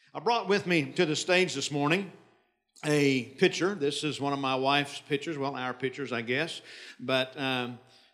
I brought with me to the stage this morning a picture. This is one of my wife's pictures, well, our pictures, I guess. But I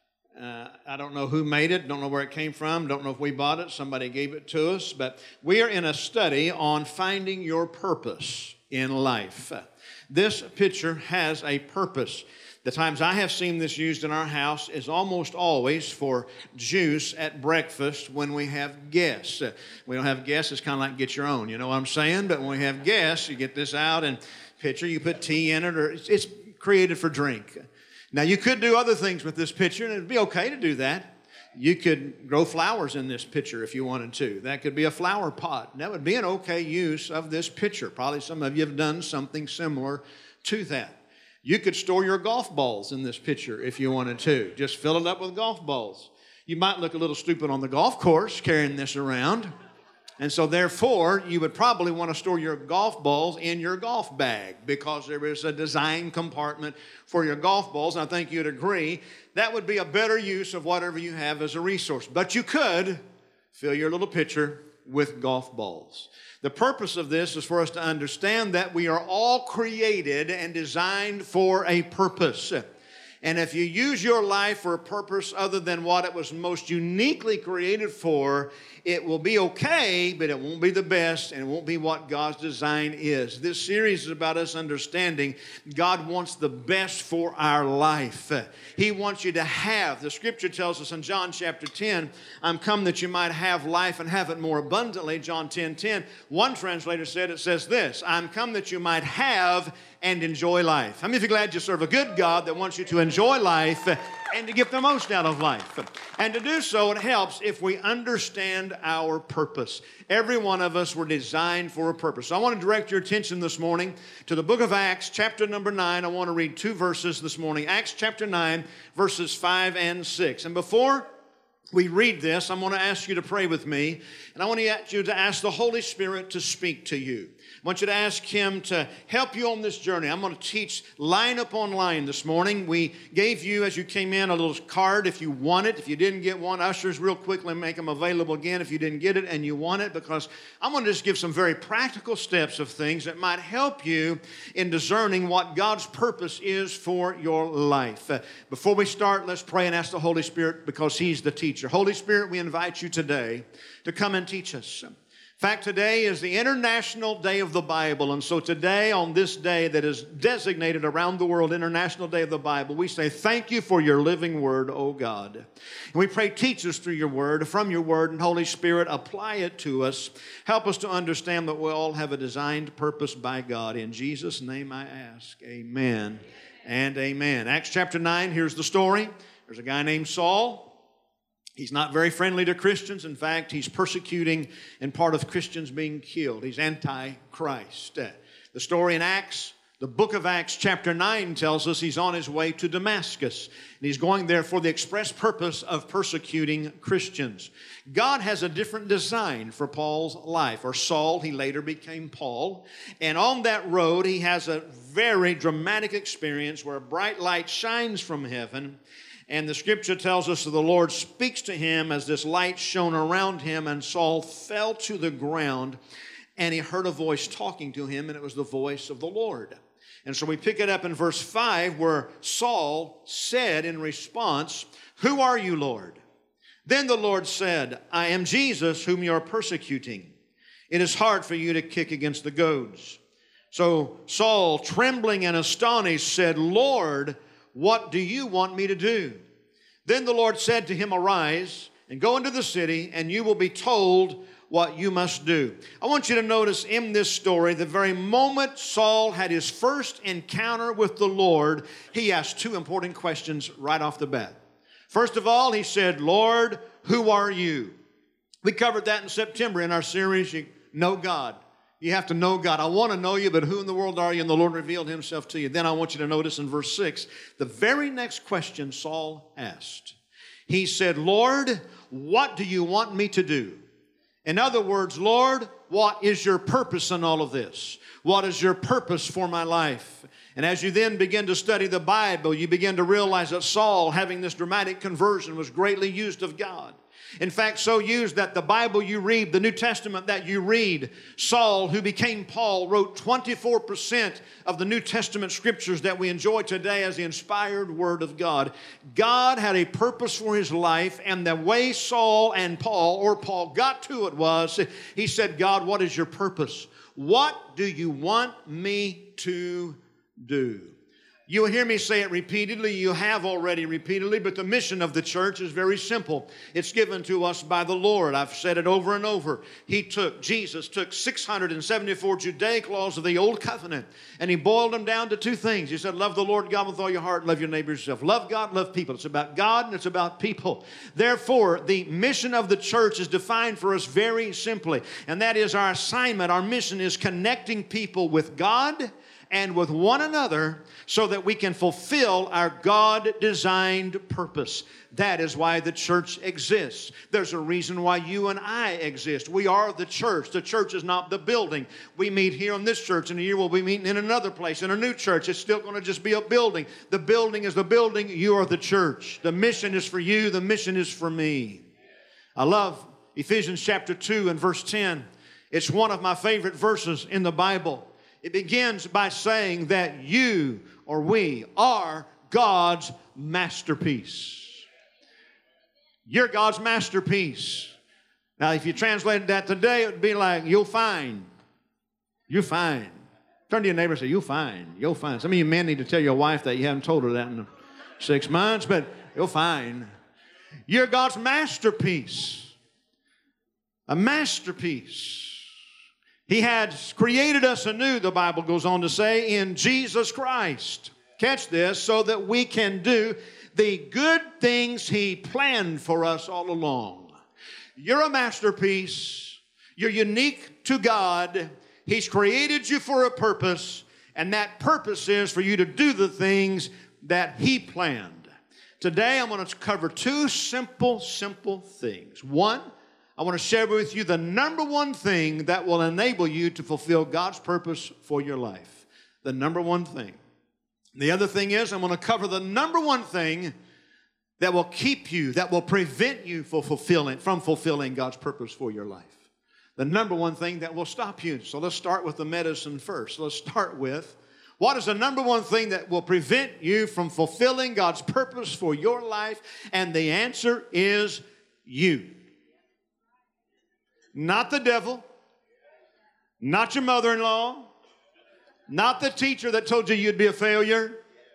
don't know who made it, don't know where it came from, don't know if we bought it, somebody gave it to us. But we are in a study on finding your purpose in life. This picture has a purpose. The times I have seen this used in our house is almost always for juice at breakfast when we have guests. We don't have guests, it's kind of like get your own, you know what I'm saying? But when we have guests, you get this out and pitcher, you put tea in it, or it's created for drink. Now, you could do other things with this pitcher, and it'd be okay to do that. You could grow flowers in this pitcher if you wanted to. That could be a flower pot. That would be an okay use of this pitcher. Probably some of you have done something similar to that. You could store your golf balls in this pitcher if you wanted to. Just fill it up with golf balls. You might look a little stupid on the golf course carrying this around. And so therefore, you would probably want to store your golf balls in your golf bag because there is a design compartment for your golf balls. And I think you'd agree that would be a better use of whatever you have as a resource. But you could fill your little pitcher with golf balls. The purpose of this is for us to understand that we are all created and designed for a purpose. And if you use your life for a purpose other than what it was most uniquely created for, it will be okay, but it won't be the best, and it won't be what God's design is. This series is about us understanding God wants the best for our life. He wants you to have. The scripture tells us in John chapter 10, I'm come that you might have life and have it more abundantly. John 10:10. One translator said, it says this, I'm come that you might have and enjoy life. How many of you are glad you serve a good God that wants you to enjoy life and to get the most out of life? And to do so, it helps if we understand our purpose. Every one of us were designed for a purpose. So I want to direct your attention this morning to the book of Acts, chapter number 9. I want to read two verses this morning. Acts chapter 9, verses 5 and 6. And before we read this, I'm going to ask you to pray with me, and I want you to ask the Holy Spirit to speak to you. I want you to ask Him to help you on this journey. I'm going to teach line upon line this morning. We gave you, as you came in, a little card if you want it. If you didn't get one, ushers real quickly make them available again if you didn't get it and you want it, because I'm going to just give some very practical steps of things that might help you in discerning what God's purpose is for your life. Before we start, let's pray and ask the Holy Spirit, because He's the teacher. Holy Spirit, we invite you today to come and teach us. In fact, today is the International Day of the Bible, and so today, on this day that is designated around the world, International Day of the Bible, we say thank you for your living word, O God. And we pray, teach us through your word, from your word, and Holy Spirit, apply it to us. Help us to understand that we all have a designed purpose by God. In Jesus' name I ask, amen and amen. Acts chapter 9, here's the story. There's a guy named Saul. He's not very friendly to Christians. In fact, he's persecuting and part of Christians being killed. He's anti-Christ. The story in Acts, the book of Acts chapter 9 tells us he's on his way to Damascus. And he's going there for the express purpose of persecuting Christians. God has a different design for Paul's life, or Saul. He later became Paul. And on that road, he has a very dramatic experience where a bright light shines from heaven. And the scripture tells us that the Lord speaks to him as this light shone around him, and Saul fell to the ground, and he heard a voice talking to him, and it was the voice of the Lord. And so we pick it up in verse 5, where Saul said in response, "Who are you, Lord?" Then the Lord said, "I am Jesus whom you are persecuting. It is hard for you to kick against the goads." So Saul, trembling and astonished, said, "Lord, what do you want me to do?" Then the Lord said to him, "Arise and go into the city, and you will be told what you must do." I want you to notice in this story, the very moment Saul had his first encounter with the Lord, he asked two important questions right off the bat. First of all, he said, "Lord, who are you?" We covered that in September in our series, You Know God. You have to know God. I want to know you, but who in the world are you? And the Lord revealed himself to you. Then I want you to notice in verse 6, the very next question Saul asked. He said, "Lord, what do you want me to do?" In other words, "Lord, what is your purpose in all of this? What is your purpose for my life?" And as you then begin to study the Bible, you begin to realize that Saul, having this dramatic conversion, was greatly used of God. In fact, so used that the Bible you read, the New Testament that you read, Saul, who became Paul, wrote 24% of the New Testament scriptures that we enjoy today as the inspired Word of God. God had a purpose for his life, and the way Saul and Paul, or Paul, got to it was, he said, God, what is your purpose? What do you want me to do? You will hear me say it repeatedly. You have already repeatedly, but the mission of the church is very simple. It's given to us by the Lord. I've said it over and over. Jesus took 674 Judaic laws of the Old Covenant, and he boiled them down to two things. He said, love the Lord God with all your heart, love your neighbor as yourself. Love God, love people. It's about God and it's about people. Therefore, the mission of the church is defined for us very simply, and that is our assignment. Our mission is connecting people with God and with one another so that we can fulfill our God-designed purpose. That is why the church exists. There's a reason why you and I exist. We are the church. The church is not the building. We meet here in this church. In a year we'll be meeting in another place, in a new church. It's still going to just be a building. The building is the building. You are the church. The mission is for you. The mission is for me. I love Ephesians chapter 2 and verse 10. It's one of my favorite verses in the Bible. It begins by saying that you or we are God's masterpiece. You're God's masterpiece. Now, if you translated that today, it would be like, you'll find. You're fine. Turn to your neighbor and say, you'll find. You'll find. Some of you men need to tell your wife that. You haven't told her that in 6 months, but you'll find. You're God's masterpiece. A masterpiece. He had created us anew, the Bible goes on to say, in Jesus Christ. Catch this, so that we can do the good things He planned for us all along. You're a masterpiece. You're unique to God. He's created you for a purpose, and that purpose is for you to do the things that He planned. Today, I'm going to cover two simple things. One, I want to share with you the number one thing that will enable you to fulfill God's purpose for your life. The number one thing. The other thing is I'm going to cover the number one thing that will keep you, that will prevent you from fulfilling God's purpose for your life. The number one thing that will stop you. So let's start with the medicine first. Let's start with, what is the number one thing that will prevent you from fulfilling God's purpose for your life? And the answer is you. Not the devil, not your mother-in-law, not the teacher that told you you'd be a failure.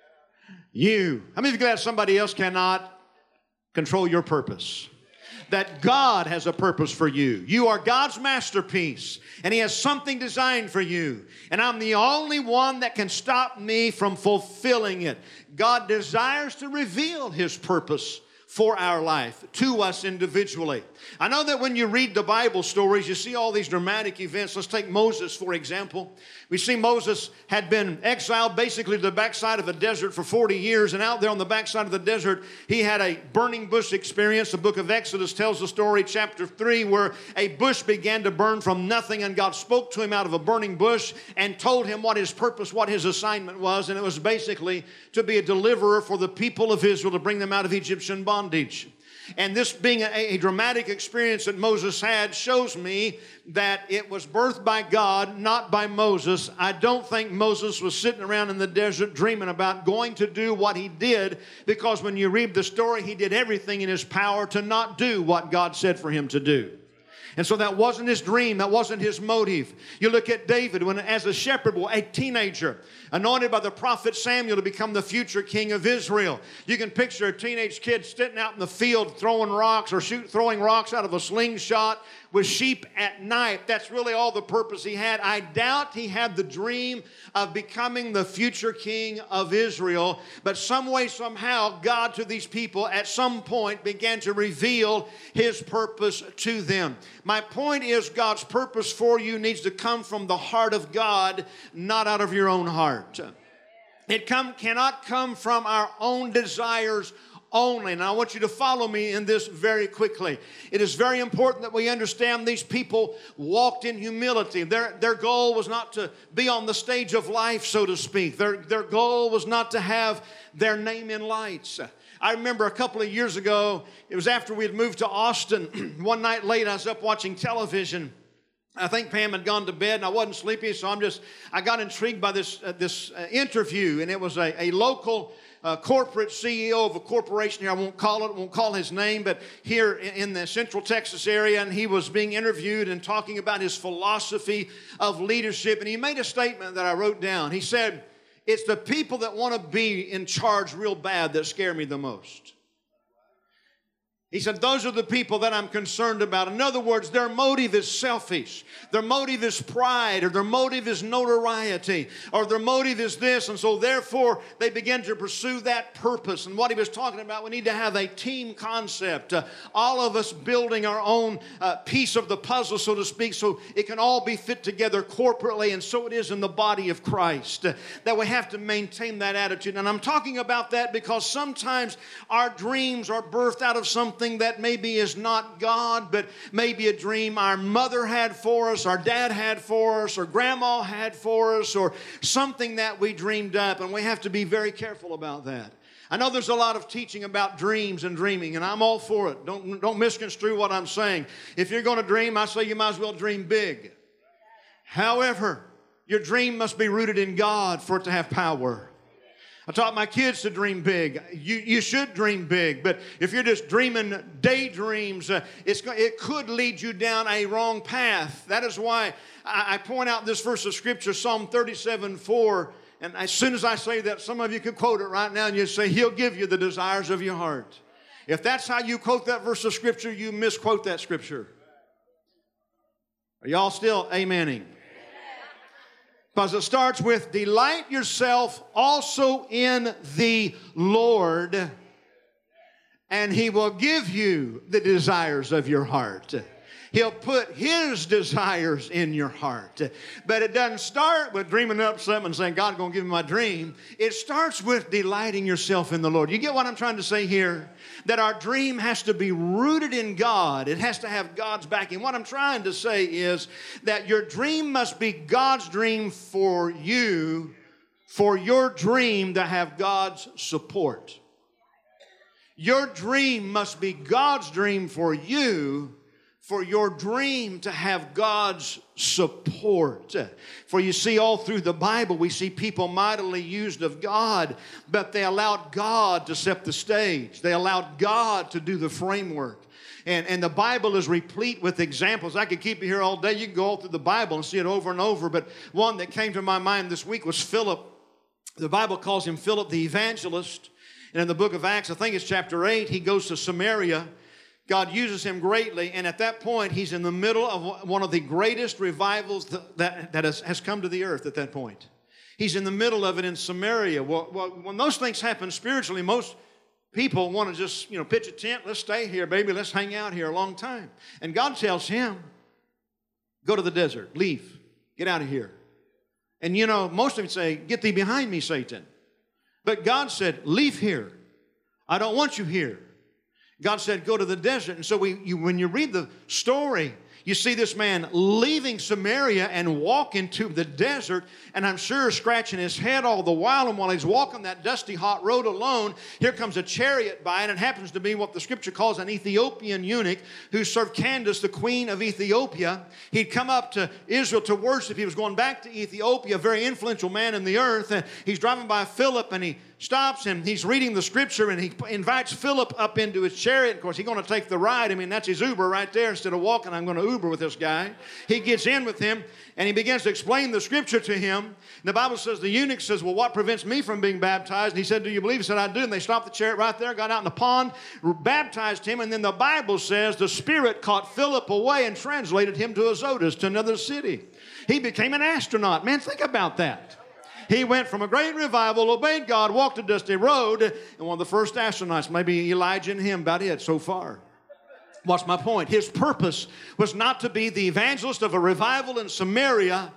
You. How many of you glad somebody else cannot control your purpose? That God has a purpose for you. You are God's masterpiece, and He has something designed for you. And I'm the only one that can stop me from fulfilling it. God desires to reveal His purpose for our life, to us individually. I know that when you read the Bible stories, you see all these dramatic events. Let's take Moses, for example. We see Moses had been exiled basically to the backside of a desert for 40 years, and out there on the backside of the desert, he had a burning bush experience. The book of Exodus tells the story, chapter 3, where a bush began to burn from nothing, and God spoke to him out of a burning bush and told him what his purpose, what his assignment was, and it was basically to be a deliverer for the people of Israel, to bring them out of Egyptian bondage. And this being a dramatic experience that Moses had shows me that it was birthed by God, not by Moses. I don't think Moses was sitting around in the desert dreaming about going to do what he did, because when you read the story, he did everything in his power to not do what God said for him to do. And so that wasn't his dream. That wasn't his motive. You look at David, when as a shepherd boy, a teenager, anointed by the prophet Samuel to become the future king of Israel. You can picture a teenage kid sitting out in the field throwing rocks or throwing rocks out of a slingshot with sheep at night. That's really all the purpose he had. I doubt he had the dream of becoming the future king of Israel. But some way, somehow, God to these people at some point began to reveal His purpose to them. My point is, God's purpose for you needs to come from the heart of God, not out of your own heart. It cannot come from our own desires only. And I want you to follow me in this very quickly. It is very important that we understand these people walked in humility. Their goal was not to be on the stage of life, so to speak. Their goal was not to have their name in lights. I remember a couple of years ago, it was after we had moved to Austin. One night late, I was up watching television. I think Pam had gone to bed and I wasn't sleepy, so I got intrigued by this interview, and it was a local corporate CEO of a corporation here. I won't call his name, but here in the Central Texas area, and he was being interviewed and talking about his philosophy of leadership, and he made a statement that I wrote down. He said, "It's the people that want to be in charge real bad that scare me the most." He said, those are the people that I'm concerned about. In other words, their motive is selfish. Their motive is pride, or their motive is notoriety, or their motive is this. And so therefore, they begin to pursue that purpose. And what he was talking about, we need to have a team concept. All of us building our own piece of the puzzle, so to speak, so it can all be fit together corporately. And so it is in the body of Christ, that we have to maintain that attitude. And I'm talking about that because sometimes our dreams are birthed out of something that maybe is not God, but maybe a dream our mother had for us, our dad had for us, or grandma had for us, or something that we dreamed up, and we have to be very careful about that. I know there's a lot of teaching about dreams and dreaming, and I'm all for it. Don't misconstrue what I'm saying. If you're going to dream, I say you might as well dream big. However, your dream must be rooted in God for it to have power. I taught my kids to dream big. You should dream big, but if you're just dreaming daydreams, it could lead you down a wrong path. That is why I point out this verse of Scripture, Psalm 37:4, and as soon as I say that, some of you can quote it right now, and you say, He'll give you the desires of your heart. If that's how you quote that verse of Scripture, you misquote that Scripture. Are y'all still amening? Because it starts with, delight yourself also in the Lord, and He will give you the desires of your heart. He'll put His desires in your heart. But it doesn't start with dreaming up something and saying, God's going to give me my dream. It starts with delighting yourself in the Lord. You get what I'm trying to say here? That our dream has to be rooted in God. It has to have God's backing. What I'm trying to say is that your dream must be God's dream for you, for your dream to have God's support. Your dream must be God's dream for you, for your dream to have God's support. For you see, all through the Bible, we see people mightily used of God, but they allowed God to set the stage. They allowed God to do the framework. And the Bible is replete with examples. I could keep you here all day. You can go all through the Bible and see it over and over. But one that came to my mind this week was Philip. The Bible calls him Philip the evangelist. And in the book of Acts, I think it's chapter 8, he goes to Samaria. God uses him greatly, and at that point, he's in the middle of one of the greatest revivals that has come to the earth at that point. He's in the middle of it in Samaria. Well, when those things happen spiritually, most people want to just, pitch a tent. Let's stay here, baby. Let's hang out here a long time. And God tells him, go to the desert. Leave. Get out of here. And, most of them say, get thee behind me, Satan. But God said, leave here. I don't want you here. God said, go to the desert. And so when you read the story, you see this man leaving Samaria and walking to the desert, and I'm sure scratching his head all the while. And while he's walking that dusty, hot road alone, here comes a chariot by, and it happens to be what the Scripture calls an Ethiopian eunuch who served Candace, the queen of Ethiopia. He'd come up to Israel to worship. He was going back to Ethiopia, a very influential man in the earth. And he's driving by Philip, and he stops him. He's reading the Scripture, and he invites Philip up into his chariot. Of course, he's going to take the ride. I mean, that's his Uber right there. Instead of walking, I'm going to Uber with this guy. He gets in with him, and he begins to explain the Scripture to him. And the Bible says, the eunuch says, well, what prevents me from being baptized? And he said, do you believe? He said, I do. And they stopped the chariot right there, got out in the pond, baptized him. And then the Bible says the Spirit caught Philip away and translated him to Azotus, to another city. He became an astronaut. Man, think about that. He went from a great revival, obeyed God, walked a dusty road, and one of the first astronauts, maybe Elijah and him, about it so far. What's my point? His purpose was not to be the evangelist of a revival in Samaria.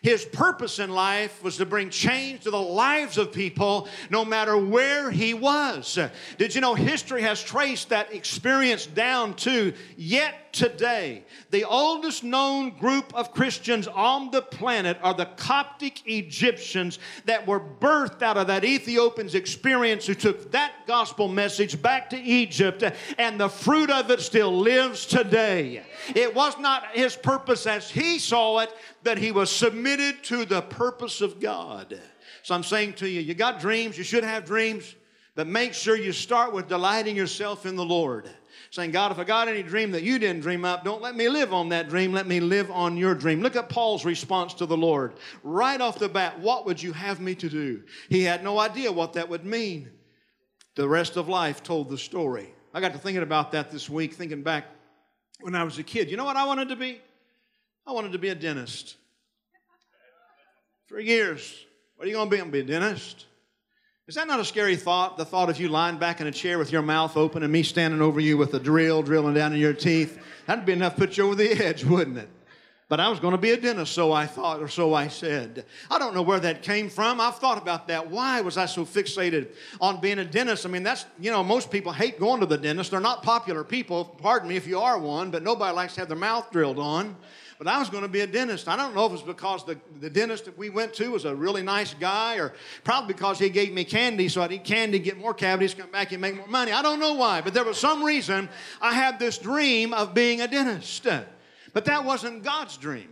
His purpose in life was to bring change to the lives of people no matter where he was. Did you know history has traced that experience down to yet today? The oldest known group of Christians on the planet are the Coptic Egyptians that were birthed out of that Ethiopian's experience, who took that gospel message back to Egypt, and the fruit of it still lives today. It was not his purpose as he saw it, that he was submitted to the purpose of God. So I'm saying to you, you got dreams, you should have dreams, but make sure you start with delighting yourself in the Lord. Saying, God, if I got any dream that you didn't dream up, don't let me live on that dream. Let me live on your dream. Look at Paul's response to the Lord. Right off the bat, what would you have me to do? He had no idea what that would mean. The rest of life told the story. I got to thinking about that this week, thinking back when I was a kid. You know what I wanted to be? I wanted to be a dentist. For years. What are you going to be? I'm going to be a dentist. Is that not a scary thought? The thought of you lying back in a chair with your mouth open and me standing over you with a drill drilling down in your teeth. That'd be enough to put you over the edge, wouldn't it? But I was going to be a dentist, so I thought, or so I said. I don't know where that came from. I've thought about that. Why was I so fixated on being a dentist? I mean, that's, most people hate going to the dentist. They're not popular people. Pardon me if you are one, but nobody likes to have their mouth drilled on. But I was going to be a dentist. I don't know if it's because the dentist that we went to was a really nice guy, or probably because he gave me candy, so I'd eat candy, get more cavities, come back and make more money. I don't know why, but there was some reason I had this dream of being a dentist. But that wasn't God's dream.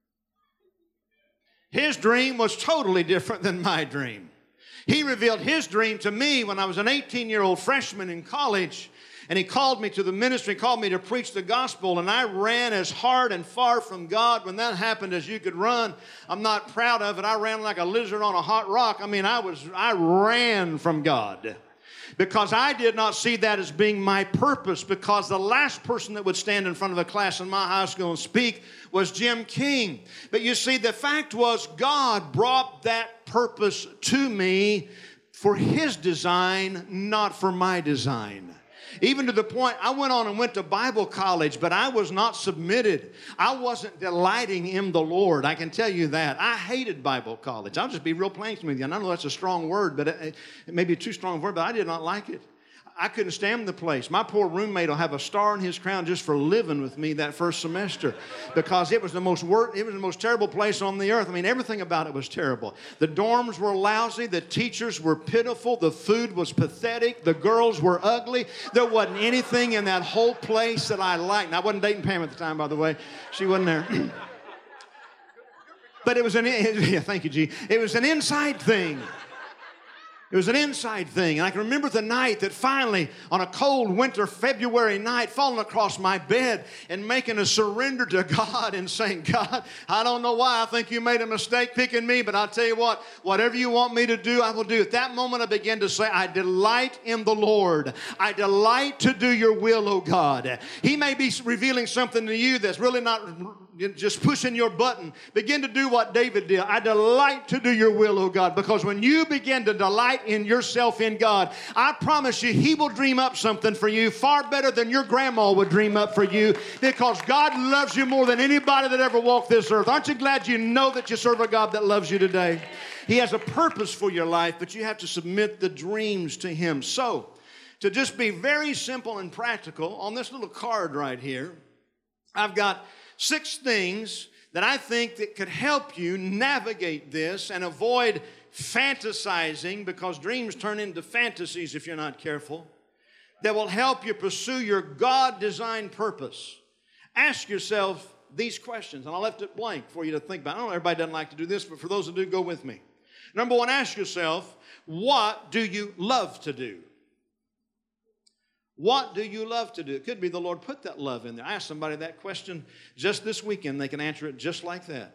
His dream was totally different than my dream. He revealed his dream to me when I was an 18-year-old freshman in college. And he called me to the ministry, called me to preach the gospel, and I ran as hard and far from God when that happened as you could run. I'm not proud of it. I ran like a lizard on a hot rock. I mean, I ran from God because I did not see that as being my purpose, because the last person that would stand in front of a class in my high school and speak was Jim King. But you see, the fact was God brought that purpose to me for his design, not for my design. Even to the point, I went on and went to Bible college, but I was not submitted. I wasn't delighting in the Lord. I can tell you that. I hated Bible college. I'll just be real plain with you. And I know that's a strong word, but it may be a too strong word, but I did not like it. I couldn't stand the place. My poor roommate will have a star in his crown just for living with me that first semester, because it was the most terrible place on the earth. I mean, everything about it was terrible. The dorms were lousy. The teachers were pitiful. The food was pathetic. The girls were ugly. There wasn't anything in that whole place that I liked. And I wasn't dating Pam at the time, by the way. She wasn't there. But it was thank you, G. It was an inside thing. It was an inside thing. And I can remember the night that finally, on a cold winter February night, falling across my bed and making a surrender to God and saying, God, I don't know why I think you made a mistake picking me, but I'll tell you what, whatever you want me to do, I will do. At that moment, I began to say, I delight in the Lord. I delight to do your will, oh God. He may be revealing something to you that's really not just pushing your button. Begin to do what David did. I delight to do your will, oh God, because when you begin to delight in yourself in God, I promise you, he will dream up something for you far better than your grandma would dream up for you, because God loves you more than anybody that ever walked this earth. Aren't you glad you know that you serve a God that loves you today? He has a purpose for your life, but you have to submit the dreams to him. So, to just be very simple and practical, on this little card right here, I've got 6 things that I think that could help you navigate this and avoid fantasizing, because dreams turn into fantasies if you're not careful, that will help you pursue your God-designed purpose. Ask yourself these questions, and I left it blank for you to think about. I know everybody doesn't like to do this, but for those who do, go with me. Number 1, ask yourself, what do you love to do? What do you love to do? It could be the Lord put that love in there. I asked somebody that question just this weekend. They can answer it just like that.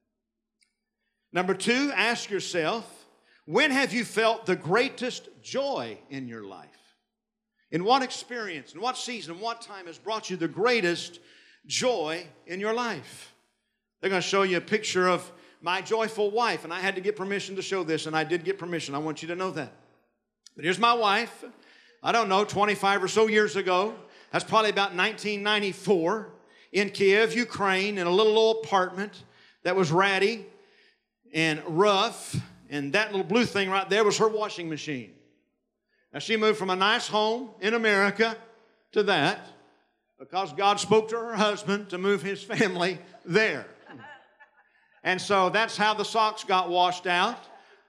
Number 2, ask yourself, when have you felt the greatest joy in your life? In what experience, in what season, in what time has brought you the greatest joy in your life? They're going to show you a picture of my joyful wife, and I had to get permission to show this, and I did get permission. I want you to know that. But here's my wife. I don't know, 25 or so years ago. That's probably about 1994 in Kiev, Ukraine, in a little old apartment that was ratty. and rough, and that little blue thing right there was her washing machine. Now, she moved from a nice home in America to that because God spoke to her husband to move his family there. And so that's how the socks got washed out.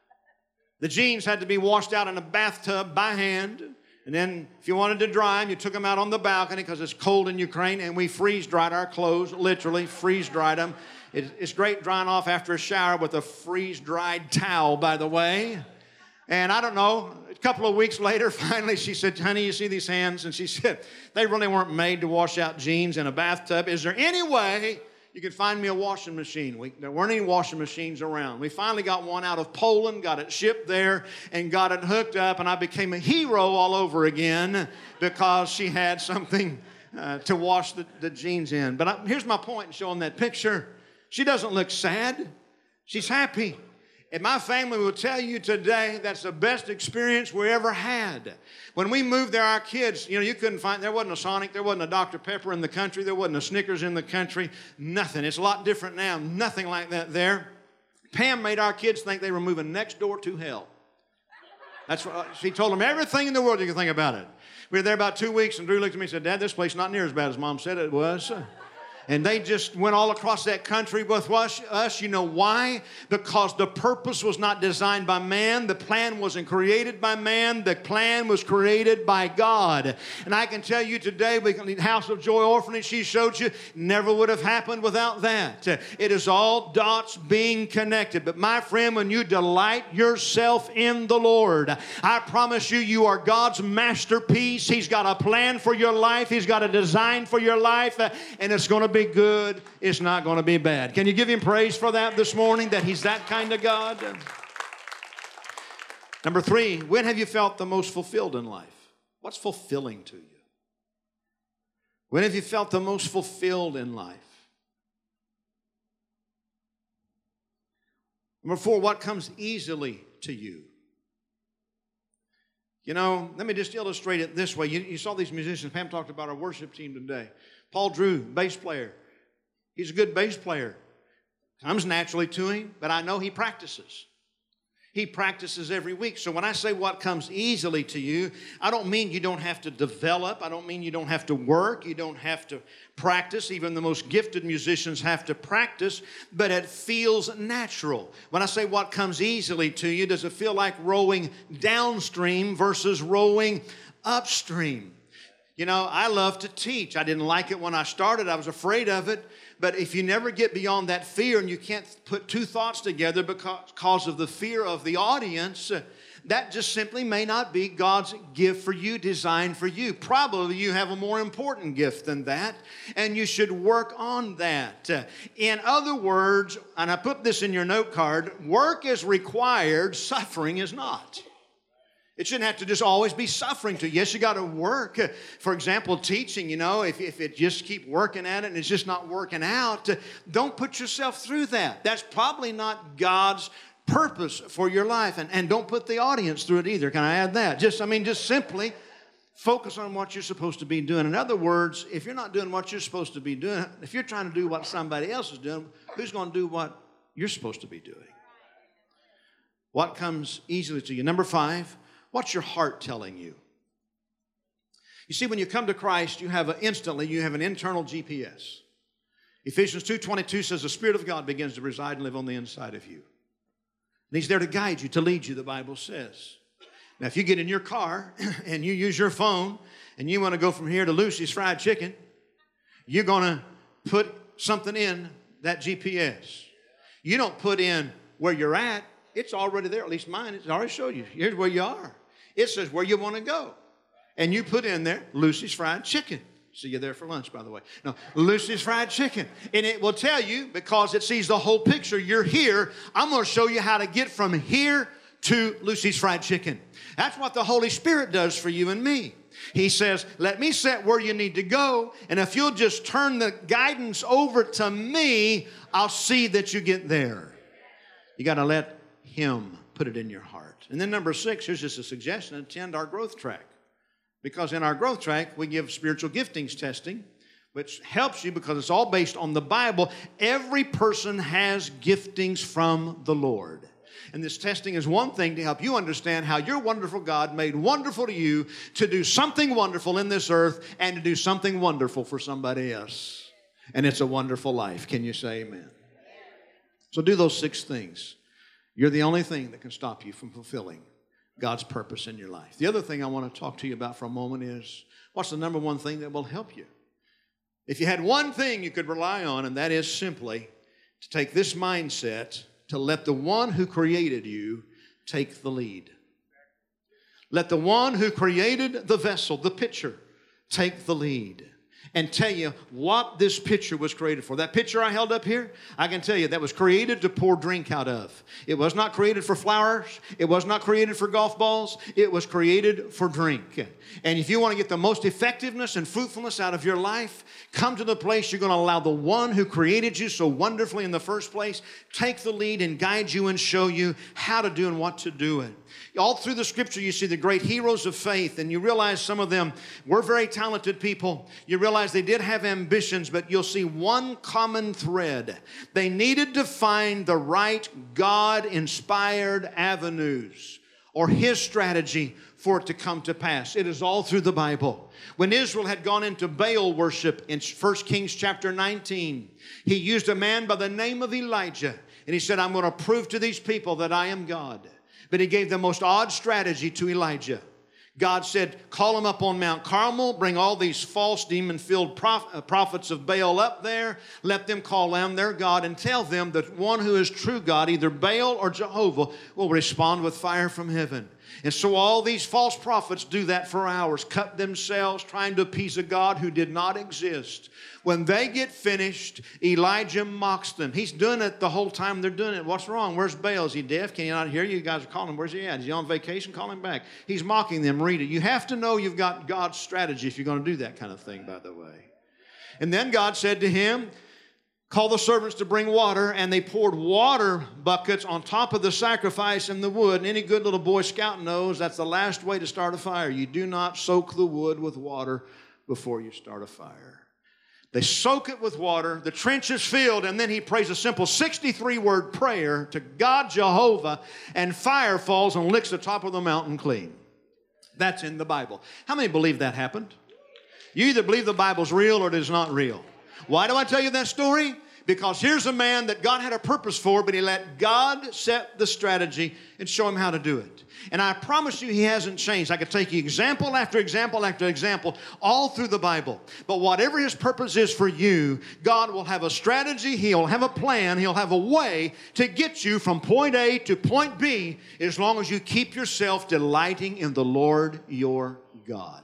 The jeans had to be washed out in a bathtub by hand. And then if you wanted to dry them, you took them out on the balcony because it's cold in Ukraine, and we freeze-dried our clothes, literally freeze-dried them. It's great drying off after a shower with a freeze-dried towel, by the way. And I don't know, a couple of weeks later, finally she said, honey, you see these hands? And she said, they really weren't made to wash out jeans in a bathtub. Is there any way you could find me a washing machine? There weren't any washing machines around. We finally got one out of Poland, got it shipped there, and got it hooked up, and I became a hero all over again because she had something to wash the jeans in. But here's my point in showing that picture. She doesn't look sad. She's happy. And my family will tell you today that's the best experience we ever had. When we moved there, our kids, you couldn't find, there wasn't a Sonic, there wasn't a Dr. Pepper in the country, there wasn't a Snickers in the country, nothing. It's a lot different now, nothing like that there. Pam made our kids think they were moving next door to hell. That's what she told them everything in the world you could think about it. We were there about 2 weeks, and Drew looked at me and said, Dad, this place is not near as bad as Mom said it was. And they just went all across that country with us. You know why? Because the purpose was not designed by man. The plan wasn't created by man. The plan was created by God. And I can tell you today, House of Joy Orphanage, she showed you, never would have happened without that. It is all dots being connected. But my friend, when you delight yourself in the Lord, I promise you, you are God's masterpiece. He's got a plan for your life. He's got a design for your life. And it's going to be good, it's not going to be bad. Can you give him praise for that this morning, that he's that kind of God? Number 3, when have you felt the most fulfilled in life? What's fulfilling to you? When have you felt the most fulfilled in life? Number 4, what comes easily to you? Let me just illustrate it this way. You saw these musicians. Pam talked about our worship team today. Paul Drew, bass player. He's a good bass player. Comes naturally to him, but I know he practices. He practices every week. So when I say what comes easily to you, I don't mean you don't have to develop. I don't mean you don't have to work. You don't have to practice. Even the most gifted musicians have to practice, but it feels natural. When I say what comes easily to you, does it feel like rowing downstream versus rowing upstream? I love to teach. I didn't like it when I started. I was afraid of it. But if you never get beyond that fear and you can't put two thoughts together because of the fear of the audience, that just simply may not be God's gift for you, designed for you. Probably you have a more important gift than that, and you should work on that. In other words, and I put this in your note card, work is required, suffering is not. It shouldn't have to just always be suffering to you. Yes, you got to work. For example, teaching, if it just keep working at it and it's just not working out, don't put yourself through that. That's probably not God's purpose for your life. And don't put the audience through it either. Can I add that? Just simply focus on what you're supposed to be doing. In other words, if you're not doing what you're supposed to be doing, if you're trying to do what somebody else is doing, who's going to do what you're supposed to be doing? What comes easily to you? Number 5. What's your heart telling you? You see, when you come to Christ, you have an internal GPS. Ephesians 2:22 says the Spirit of God begins to reside and live on the inside of you. And He's there to guide you, to lead you, the Bible says. Now, if you get in your car and you use your phone and you want to go from here to Lucy's Fried Chicken, you're going to put something in that GPS. You don't put in where you're at. It's already there. At least mine, it's already showed you. Here's where you are. It says where you want to go. And you put in there, Lucy's Fried Chicken. See you there for lunch, by the way. No, Lucy's Fried Chicken. And it will tell you, because it sees the whole picture, you're here. I'm going to show you how to get from here to Lucy's Fried Chicken. That's what the Holy Spirit does for you and me. He says, let me set where you need to go, and if you'll just turn the guidance over to me, I'll see that you get there. You got to let Him put it in your heart. And then number 6, here's just a suggestion: attend our growth track. Because in our growth track, we give spiritual giftings testing. which helps you because it's all based on the Bible. Every person has giftings from the Lord. And this testing is one thing to help you understand how your wonderful God made wonderful to you to do something wonderful in this earth and to do something wonderful for somebody else. And it's a wonderful life. Can you say amen? So do those 6 things. You're the only thing that can stop you from fulfilling God's purpose in your life. The other thing I want to talk to you about for a moment is, what's the number one thing that will help you? If you had one thing you could rely on, and that is simply to take this mindset to let the one who created you take the lead. Let the one who created the vessel, the pitcher, take the lead and tell you what this pitcher was created for. That pitcher I held up here, I can tell you that was created to pour drink out of. It was not created for flowers. It was not created for golf balls. It was created for drink. And if you want to get the most effectiveness and fruitfulness out of your life, come to the place you're going to allow the one who created you so wonderfully in the first place take the lead and guide you and show you how to do and what to do it. All through the Scripture, you see the great heroes of faith, and you realize some of them were very talented people. You realize they did have ambitions, but you'll see one common thread. They needed to find the right God-inspired avenues or His strategy for it to come to pass. It is all through the Bible. When Israel had gone into Baal worship in 1 Kings chapter 19, He used a man by the name of Elijah, and he said, I'm going to prove to these people that I am God. But He gave the most odd strategy to Elijah. God said, call them up on Mount Carmel, bring all these false demon-filled prophets of Baal up there, let them call on their God and tell them that one who is true God, either Baal or Jehovah, will respond with fire from heaven. And so all these false prophets do that for hours, cut themselves trying to appease a God who did not exist. When they get finished, Elijah mocks them. He's doing it the whole time they're doing it. What's wrong? Where's Baal? Is he deaf? Can you not hear you? You guys are calling him. Where's he at? Is he on vacation? Call him back. He's mocking them. Read it. You have to know you've got God's strategy if you're going to do that kind of thing, by the way. And then God said to him, call the servants to bring water, and they poured water buckets on top of the sacrifice and the wood. And any good little Boy Scout knows that's the last way to start a fire. You do not soak the wood with water before you start a fire. They soak it with water, the trench is filled, and then he prays a simple 63-word prayer to God Jehovah, and fire falls and licks the top of the mountain clean. That's in the Bible. How many believe that happened? You either believe the Bible's real or it is not real. Why do I tell you that story? Because here's a man that God had a purpose for, but he let God set the strategy and show him how to do it. And I promise you, he hasn't changed. I could take you example after example after example all through the Bible. But whatever his purpose is for you, God will have a strategy, he'll have a plan, he'll have a way to get you from point A to point B as long as you keep yourself delighting in the Lord your God.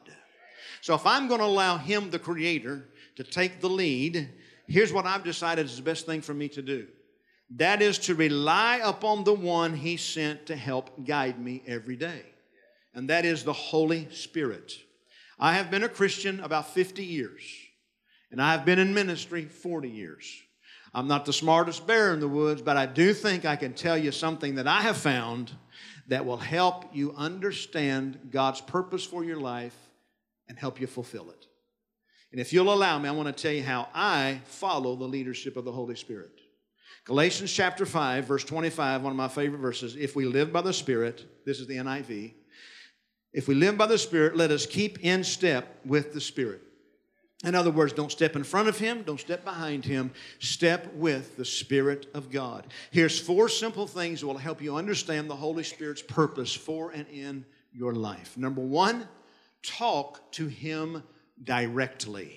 So if I'm going to allow him, the Creator, to take the lead, here's what I've decided is the best thing for me to do. That is to rely upon the one he sent to help guide me every day. And that is the Holy Spirit. I have been a Christian about 50 years. And I have been in ministry 40 years. I'm not the smartest bear in the woods, but I do think I can tell you something that I have found that will help you understand God's purpose for your life and help you fulfill it. And if you'll allow me, I want to tell you how I follow the leadership of the Holy Spirit. Galatians chapter 5, verse 25, one of my favorite verses. If we live by the Spirit, this is the NIV. If we live by the Spirit, let us keep in step with the Spirit. In other words, don't step in front of Him, don't step behind Him. Step with the Spirit of God. Here's 4 simple things that will help you understand the Holy Spirit's purpose for and in your life. Number 1, talk to Him directly.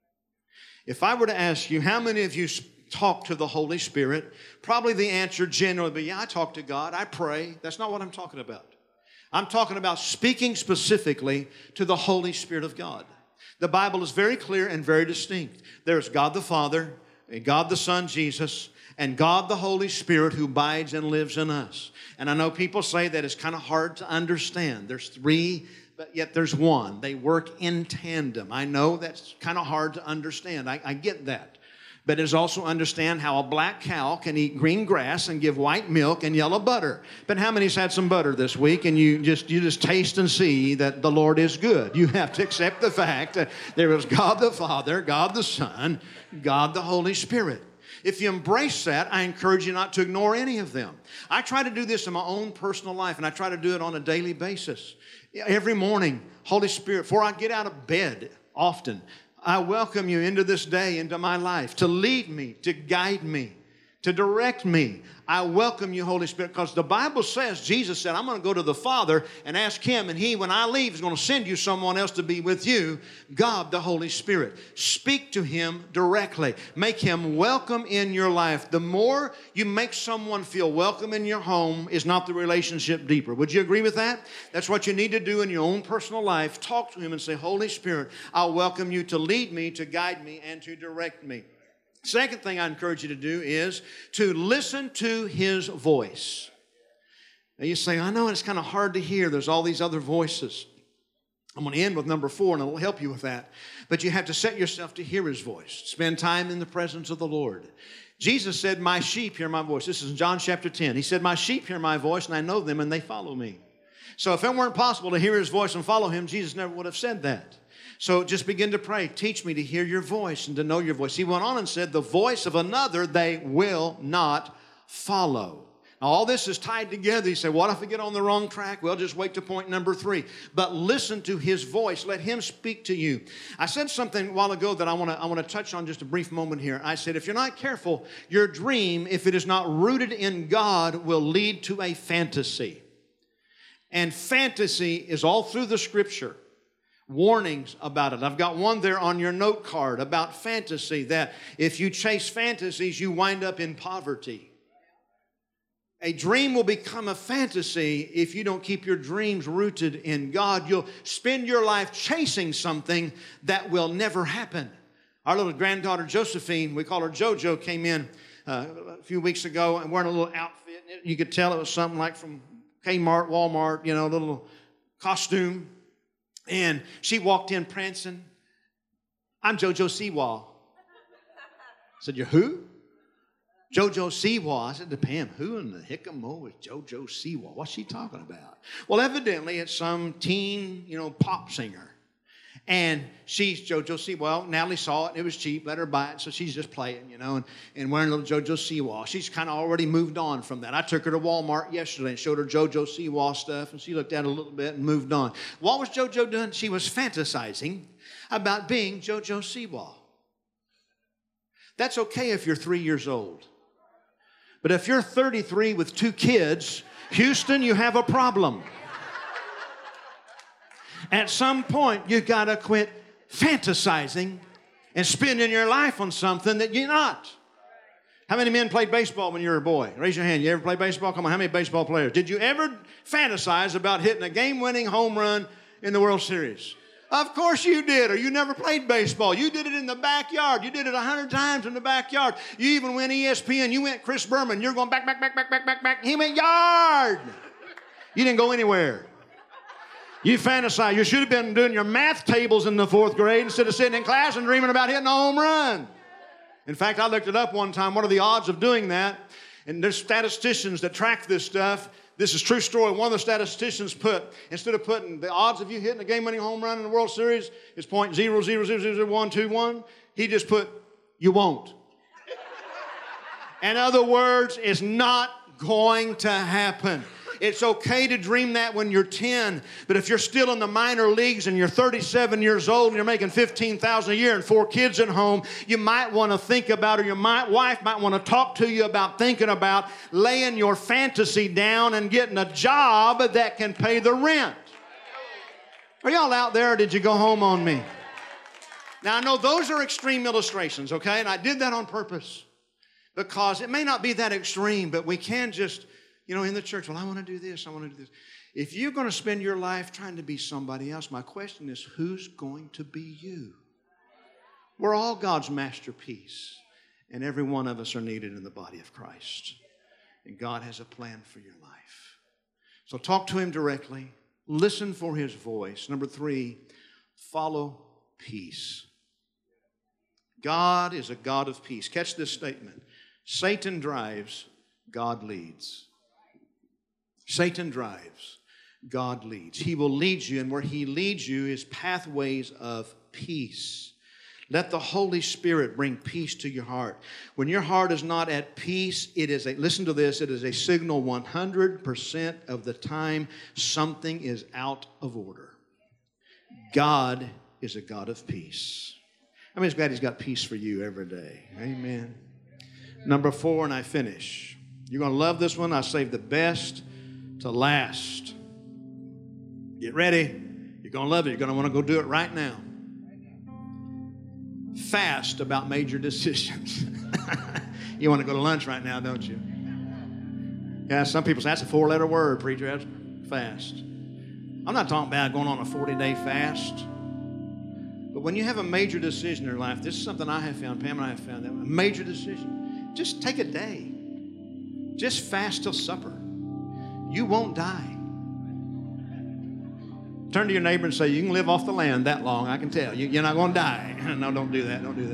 If I were to ask you, how many of you talk to the Holy Spirit? Probably the answer generally would be, yeah, I talk to God, I pray. That's not what I'm talking about. I'm talking about speaking specifically to the Holy Spirit of God. The Bible is very clear and very distinct. There's God the Father, and God the Son, Jesus, and God the Holy Spirit who abides and lives in us. And I know people say that it's kind of hard to understand. There's 3, but yet there's 1. They work in tandem. I know that's kind of hard to understand. I get that. but is also understand how a black cow can eat green grass and give white milk and yellow butter. But how many's had some butter this week and you just taste and see that the Lord is good? You have to accept the fact that there is God the Father, God the Son, God the Holy Spirit. If you embrace that, I encourage you not to ignore any of them. I try to do this in my own personal life, and I try to do it on a daily basis. Every morning, Holy Spirit, before I get out of bed often, I welcome you into this day, into my life, to lead me, to guide me, to direct me. I welcome you, Holy Spirit, because the Bible says, Jesus said, I'm going to go to the Father and ask Him, and He, when I leave, is going to send you someone else to be with you, God, the Holy Spirit. Speak to Him directly. Make Him welcome in your life. The more you make someone feel welcome in your home is not the relationship deeper. Would you agree with that? That's what you need to do in your own personal life. Talk to Him and say, Holy Spirit, I'll welcome you to lead me, to guide me, and to direct me. Second thing I encourage you to do is to listen to His voice. Now you say, I know it's kind of hard to hear. There's all these other voices. I'm going to end with number 4, and it'll help you with that. But you have to set yourself to hear His voice. Spend time in the presence of the Lord. Jesus said, my sheep hear my voice. This is in John chapter 10. He said, my sheep hear my voice, and I know them, and they follow me. So if it weren't possible to hear His voice and follow Him, Jesus never would have said that. So just begin to pray. Teach me to hear your voice and to know your voice. He went on and said, the voice of another they will not follow. Now, all this is tied together. You say, what if I get on the wrong track? Well, just wait to point number 3. But listen to His voice. Let Him speak to you. I said something a while ago that I want to touch on just a brief moment here. I said, if you're not careful, your dream, if it is not rooted in God, will lead to a fantasy. And fantasy is all through the Scripture. Warnings about it. I've got one there on your note card about fantasy, that if you chase fantasies, you wind up in poverty. A dream will become a fantasy if you don't keep your dreams rooted in God. You'll spend your life chasing something that will never happen. Our little granddaughter Josephine, we call her JoJo, came in a few weeks ago and wearing a little outfit. You could tell it was something like from Kmart, Walmart, a little costume. And she walked in prancing. I'm JoJo Siwa. I said, you're who? JoJo Siwa. I said to Pam, who in the hickamo is JoJo Siwa? What's she talking about? Well, evidently it's some teen, pop singer. And she's JoJo Siwa. Well, Natalie saw it. It was cheap. Let her buy it. So she's just playing, and wearing a little JoJo Siwa. She's kind of already moved on from that. I took her to Walmart yesterday and showed her JoJo Siwa stuff, and she looked at it a little bit and moved on. What was JoJo doing? She was fantasizing about being JoJo Siwa. That's okay if you're 3 years old. But if you're 33 with 2 kids, Houston, you have a problem. At some point, you've got to quit fantasizing and spending your life on something that you're not. How many men played baseball when you were a boy? Raise your hand. You ever play baseball? Come on, how many baseball players? Did you ever fantasize about hitting a game-winning home run in the World Series? Of course you did, or you never played baseball. You did it in the backyard. You did it 100 times in the backyard. You even went ESPN. You went Chris Berman. You're going back. He went yard. You didn't go anywhere. You fantasize. You should have been doing your math tables in the 4th grade instead of sitting in class and dreaming about hitting a home run. In fact, I looked it up one time. What are the odds of doing that? And there's statisticians that track this stuff. This is a true story. One of the statisticians instead of putting the odds of you hitting a game-winning home run in the World Series is 0.0000121, he just put, you won't. In other words, it's not going to happen. It's okay to dream that when you're 10, but if you're still in the minor leagues and you're 37 years old and you're making $15,000 a year and 4 kids at home, you might want to think about, or your wife might want to talk to you about thinking about laying your fantasy down and getting a job that can pay the rent. Are y'all out there, or did you go home on me? Now, I know those are extreme illustrations, okay? And I did that on purpose because it may not be that extreme, but we can just... in the church, well, I want to do this, I want to do this. If you're going to spend your life trying to be somebody else, my question is, who's going to be you? We're all God's masterpiece, and every one of us are needed in the body of Christ. And God has a plan for your life. So talk to Him directly. Listen for His voice. Number 3, follow peace. God is a God of peace. Catch this statement. Satan drives, God leads. Satan drives, God leads. He will lead you, and where He leads you is pathways of peace. Let the Holy Spirit bring peace to your heart. When your heart is not at peace, listen to this, it is a signal 100% of the time something is out of order. God is a God of peace. I mean, it's glad He's got peace for you every day. Amen. Number 4, and I finish. You're going to love this one. I saved the best to last. Get ready. You're going to love it. You're going to want to go do it right now. Fast about major decisions. You want to go to lunch right now, don't you? Yeah, some people say, that's a 4-letter word, preacher. That's fast. I'm not talking about going on a 40-day fast. But when you have a major decision in your life, this is something I have found, Pam and I have found, that a major decision, just take a day. Just fast till supper. You won't die. Turn to your neighbor and say, you can live off the land that long, I can tell. You're not going to die. No, don't do that. Don't do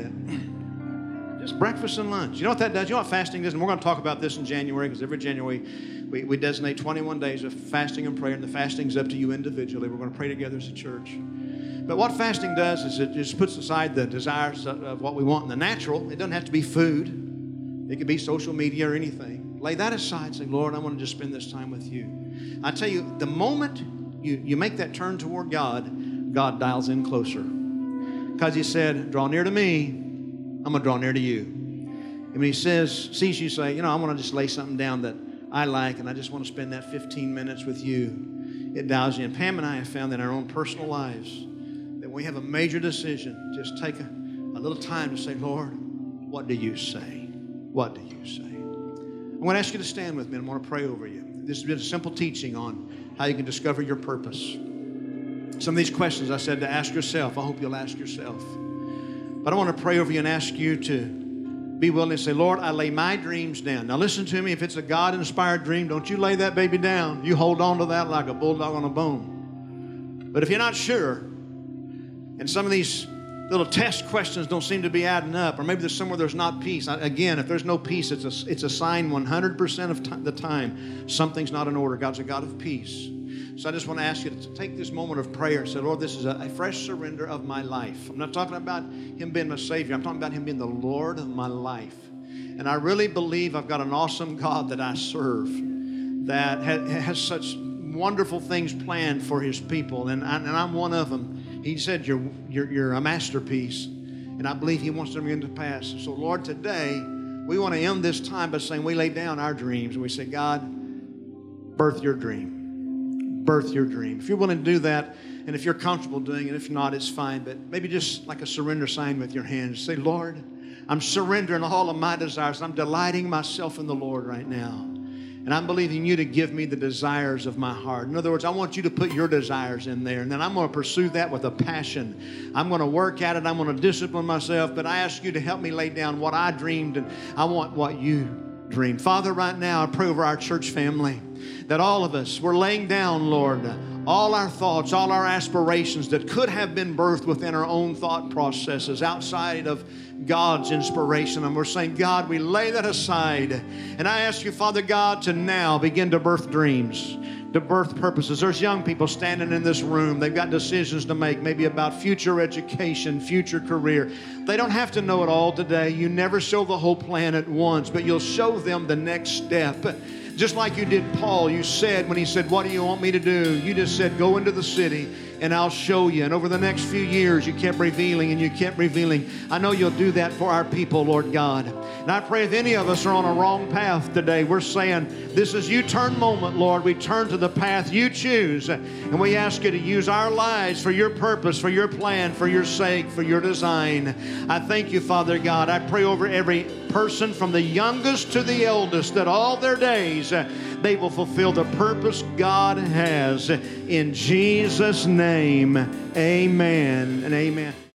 that. Just breakfast and lunch. You know what that does? You know what fasting is? And we're going to talk about this in January, because every January we designate 21 days of fasting and prayer, and the fasting's up to you individually. We're going to pray together as a church. But what fasting does is it just puts aside the desires of what we want in the natural. It doesn't have to be food. It could be social media or anything. Lay that aside and say, Lord, I want to just spend this time with you. I tell you, the moment you make that turn toward God, God dials in closer. Because He said, draw near to me, I'm going to draw near to you. And when He sees you say, I want to just lay something down that I like, and I just want to spend that 15 minutes with you, it dials you in. Pam and I have found that in our own personal lives, that when we have a major decision, just take a little time to say, Lord, what do you say? What do you say? I'm going to ask you to stand with me, and I want to pray over you. This has been a simple teaching on how you can discover your purpose. Some of these questions I said to ask yourself, I hope you'll ask yourself. But I want to pray over you and ask you to be willing to say, Lord, I lay my dreams down. Now listen to me, if it's a God-inspired dream, don't you lay that baby down. You hold on to that like a bulldog on a bone. But if you're not sure, and some of these little test questions don't seem to be adding up, or maybe there's somewhere there's not peace. Again, if there's no peace, it's a sign 100% of the time something's not in order. God's a God of peace. So I just want to ask you to take this moment of prayer and say, Lord, this is a fresh surrender of my life. I'm not talking about Him being my Savior. I'm talking about Him being the Lord of my life. And I really believe I've got an awesome God that I serve that has such wonderful things planned for His people. And I'm one of them. He said, you're a masterpiece. And I believe He wants them into pass. So, Lord, today, we want to end this time by saying we lay down our dreams. And we say, God, birth your dream. Birth your dream. If you're willing to do that, and if you're comfortable doing it, if not, it's fine. But maybe just like a surrender sign with your hands. Say, Lord, I'm surrendering all of my desires. I'm delighting myself in the Lord right now. And I'm believing you to give me the desires of my heart. In other words, I want you to put your desires in there. And then I'm going to pursue that with a passion. I'm going to work at it. I'm going to discipline myself. But I ask you to help me lay down what I dreamed, and I want what you dreamed. Father, right now, I pray over our church family that all of us, we're laying down, Lord, all our thoughts, all our aspirations that could have been birthed within our own thought processes outside of God's inspiration. And we're saying, God, we lay that aside. And I ask you, Father God, to now begin to birth dreams, to birth purposes. There's young people standing in this room. They've got decisions to make, maybe about future education, future career. They don't have to know it all today. You never show the whole plan at once, but you'll show them the next step. Just like you did Paul, you said, when he said, what do you want me to do? You just said, go into the city and I'll show you. And over the next few years, you kept revealing and you kept revealing. I know you'll do that for our people, Lord God. And I pray if any of us are on a wrong path today, we're saying, this is U-turn moment, Lord. We turn to the path you choose. And we ask you to use our lives for your purpose, for your plan, for your sake, for your design. I thank you, Father God. I pray over every person from the youngest to the eldest that all their days they will fulfill the purpose God has. In Jesus' name, amen and amen.